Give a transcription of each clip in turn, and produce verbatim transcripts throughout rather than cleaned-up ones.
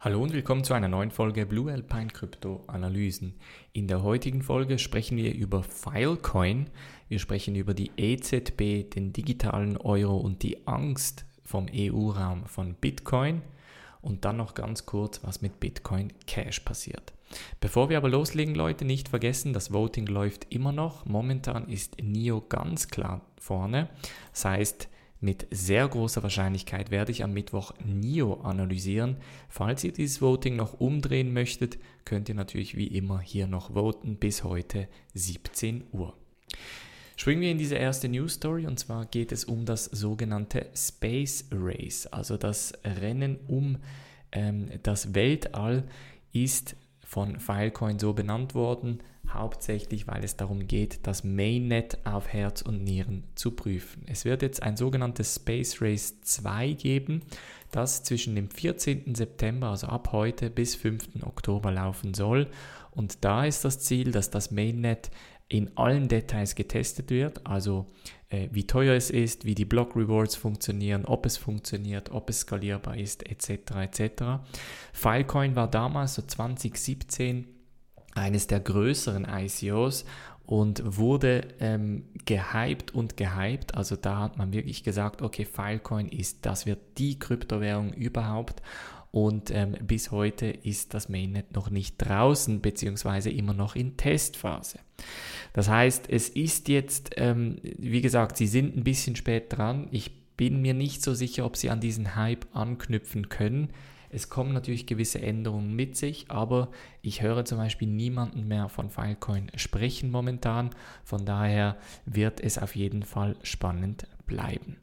Hallo und willkommen zu einer neuen Folge Blue Alpine Krypto Analysen. In der heutigen Folge sprechen wir über Filecoin, wir sprechen über die E Z B, den digitalen Euro und die Angst vom E U-Raum von Bitcoin und dann noch ganz kurz, was mit Bitcoin Cash passiert. Bevor wir aber loslegen, Leute, nicht vergessen, das Voting läuft immer noch. Momentan ist N I O ganz klar vorne, das heißt, mit sehr großer Wahrscheinlichkeit werde ich am Mittwoch N I O analysieren. Falls ihr dieses Voting noch umdrehen möchtet, könnt ihr natürlich wie immer hier noch voten bis heute siebzehn Uhr. Springen wir in diese erste News Story und zwar geht es um das sogenannte Space Race. Also das Rennen um ähm, das Weltall ist von Filecoin so benannt worden, hauptsächlich weil es darum geht, das Mainnet auf Herz und Nieren zu prüfen. Es wird jetzt ein sogenanntes Space Race zwei geben, das zwischen dem vierzehnten September, also ab heute, bis fünften Oktober laufen soll. Und da ist das Ziel, dass das Mainnet in allen Details getestet wird, also äh, wie teuer es ist, wie die Block Rewards funktionieren, ob es funktioniert, ob es skalierbar ist, et cetera et cetera. Filecoin war damals so zwanzig siebzehn eines der größeren I C Os und wurde ähm, gehypt und gehypt, also da hat man wirklich gesagt, okay, Filecoin ist, das wird die Kryptowährung überhaupt. Und ähm, bis heute ist das Mainnet noch nicht draußen, beziehungsweise immer noch in Testphase. Das heißt, es ist jetzt, ähm, wie gesagt, sie sind ein bisschen spät dran. Ich bin mir nicht so sicher, ob sie an diesen Hype anknüpfen können. Es kommen natürlich gewisse Änderungen mit sich, aber ich höre zum Beispiel niemanden mehr von Filecoin sprechen momentan. Von daher wird es auf jeden Fall spannend bleiben.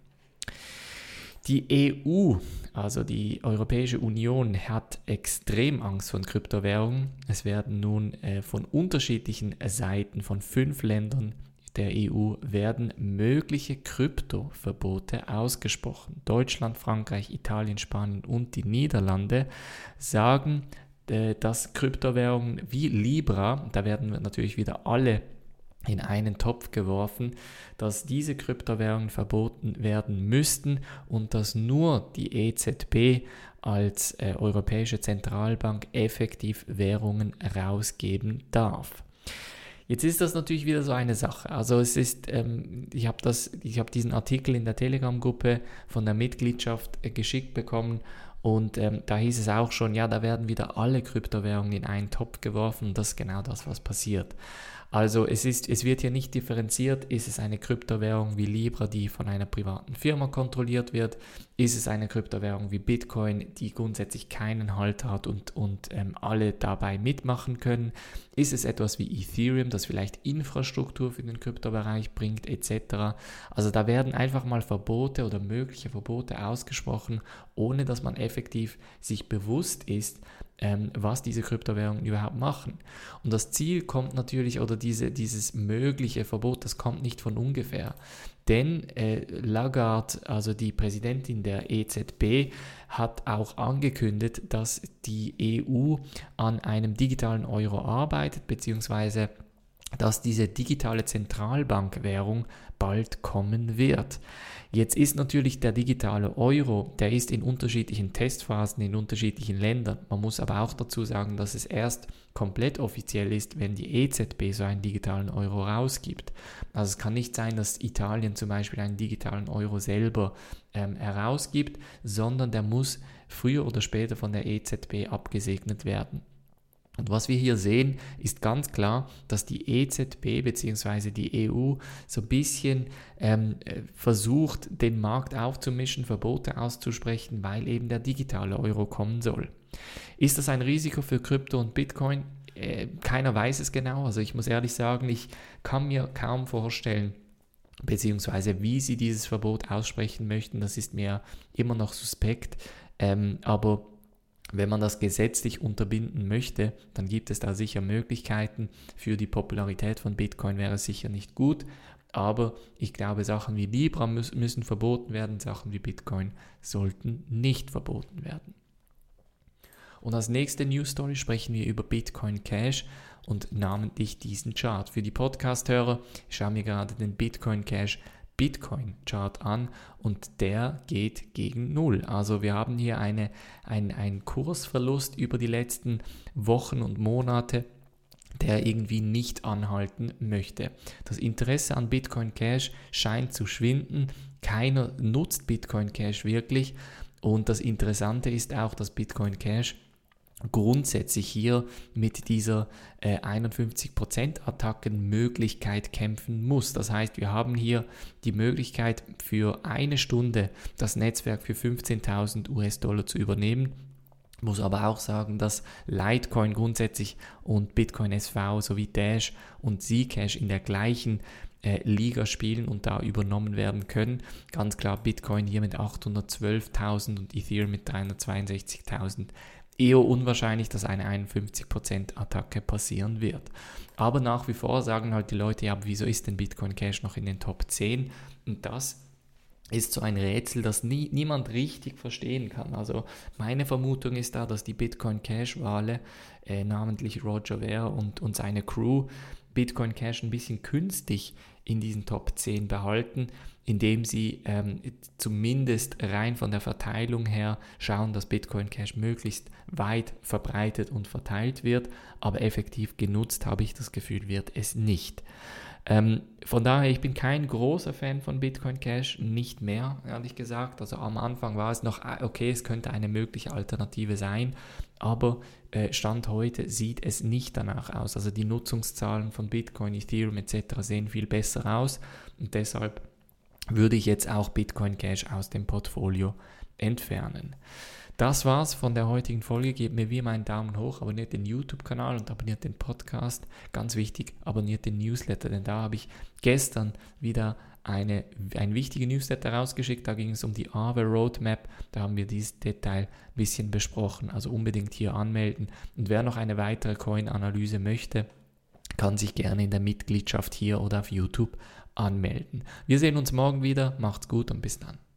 Die E U, also die Europäische Union, hat extrem Angst vor Kryptowährungen. Es werden nun äh, von unterschiedlichen Seiten, von fünf Ländern der E U, werden mögliche Kryptoverbote ausgesprochen. Deutschland, Frankreich, Italien, Spanien und die Niederlande sagen, äh, dass Kryptowährungen wie Libra, da werden natürlich wieder alle in einen Topf geworfen, dass diese Kryptowährungen verboten werden müssten und dass nur die E Z B als äh, Europäische Zentralbank effektiv Währungen rausgeben darf. Jetzt ist das natürlich wieder so eine Sache. Also es ist, ähm, ich habe das, ich habe diesen Artikel in der Telegram-Gruppe von der Mitgliedschaft äh, geschickt bekommen. Und ähm, da hieß es auch schon, ja, da werden wieder alle Kryptowährungen in einen Topf geworfen und das ist genau das, was passiert. Also es, ist, es wird hier nicht differenziert, ist es eine Kryptowährung wie Libra, die von einer privaten Firma kontrolliert wird, ist es eine Kryptowährung wie Bitcoin, die grundsätzlich keinen Halt hat und, und ähm, alle dabei mitmachen können, ist es etwas wie Ethereum, das vielleicht Infrastruktur für den Kryptobereich bringt et cetera. Also da werden einfach mal Verbote oder mögliche Verbote ausgesprochen, ohne dass man effektiv sich bewusst ist, ähm, was diese Kryptowährungen überhaupt machen. Und das Ziel kommt natürlich, oder diese, dieses mögliche Verbot, das kommt nicht von ungefähr. Denn äh, Lagarde, also die Präsidentin der E Z B, hat auch angekündigt, dass die E U an einem digitalen Euro arbeitet, beziehungsweise dass diese digitale Zentralbankwährung bald kommen wird. Jetzt ist natürlich der digitale Euro, der ist in unterschiedlichen Testphasen in unterschiedlichen Ländern. Man muss aber auch dazu sagen, dass es erst komplett offiziell ist, wenn die E Z B so einen digitalen Euro rausgibt. Also es kann nicht sein, dass Italien zum Beispiel einen digitalen Euro selber ähm, herausgibt, sondern der muss früher oder später von der E Z B abgesegnet werden. Und was wir hier sehen, ist ganz klar, dass die E Z B bzw. die E U so ein bisschen ähm, versucht, den Markt aufzumischen, Verbote auszusprechen, weil eben der digitale Euro kommen soll. Ist das ein Risiko für Krypto und Bitcoin? Äh, keiner weiß es genau. Also ich muss ehrlich sagen, ich kann mir kaum vorstellen, beziehungsweise wie sie dieses Verbot aussprechen möchten, das ist mir immer noch suspekt. Ähm, aber Wenn man das gesetzlich unterbinden möchte, dann gibt es da sicher Möglichkeiten. Für die Popularität von Bitcoin wäre es sicher nicht gut, aber ich glaube, Sachen wie Libra müssen, müssen verboten werden, Sachen wie Bitcoin sollten nicht verboten werden. Und als nächste News Story sprechen wir über Bitcoin Cash und namentlich diesen Chart. Für die Podcast-Hörer, ich schaue mir gerade den Bitcoin Cash Bitcoin-Chart an und der geht gegen Null. Also wir haben hier eine, ein, einen Kursverlust über die letzten Wochen und Monate, der irgendwie nicht anhalten möchte. Das Interesse an Bitcoin Cash scheint zu schwinden. Keiner nutzt Bitcoin Cash wirklich. Und das Interessante ist auch, dass Bitcoin Cash grundsätzlich hier mit dieser äh, einundfünfzig Prozent Attackenmöglichkeit kämpfen muss. Das heißt, wir haben hier die Möglichkeit für eine Stunde das Netzwerk für fünfzehntausend US-Dollar zu übernehmen. Muss aber auch sagen, dass Litecoin grundsätzlich und Bitcoin S V sowie Dash und Zcash in der gleichen äh, Liga spielen und da übernommen werden können. Ganz klar Bitcoin hier mit achthundertzwölftausend und Ethereum mit dreihundertzweiundsechzigtausend. Eher unwahrscheinlich, dass eine einundfünfzig Prozent Attacke passieren wird. Aber nach wie vor sagen halt die Leute, ja, wieso ist denn Bitcoin Cash noch in den Top zehn? Und das ist so ein Rätsel, das nie, niemand richtig verstehen kann. Also meine Vermutung ist da, dass die Bitcoin Cash-Wale, äh, namentlich Roger Ver und, und seine Crew, Bitcoin Cash ein bisschen künstlich in diesen Top zehn behalten, indem sie ähm, zumindest rein von der Verteilung her schauen, dass Bitcoin Cash möglichst weit verbreitet und verteilt wird, aber effektiv genutzt, habe ich das Gefühl, wird es nicht. Ähm, von daher, ich bin kein großer Fan von Bitcoin Cash, nicht mehr, ehrlich gesagt. Also am Anfang war es noch, okay, es könnte eine mögliche Alternative sein, aber äh, Stand heute sieht es nicht danach aus. Also die Nutzungszahlen von Bitcoin, Ethereum et cetera sehen viel besser aus und deshalb würde ich jetzt auch Bitcoin Cash aus dem Portfolio entfernen. Das war's von der heutigen Folge. Gebt mir wie immer einen Daumen hoch, abonniert den YouTube-Kanal und abonniert den Podcast. Ganz wichtig, abonniert den Newsletter, denn da habe ich gestern wieder eine, ein wichtiger Newsletter rausgeschickt. Da ging es um die Aave Roadmap. Da haben wir dieses Detail ein bisschen besprochen. Also unbedingt hier anmelden. Und wer noch eine weitere Coin-Analyse möchte, kann sich gerne in der Mitgliedschaft hier oder auf YouTube anmelden. Wir sehen uns morgen wieder. Macht's gut und bis dann.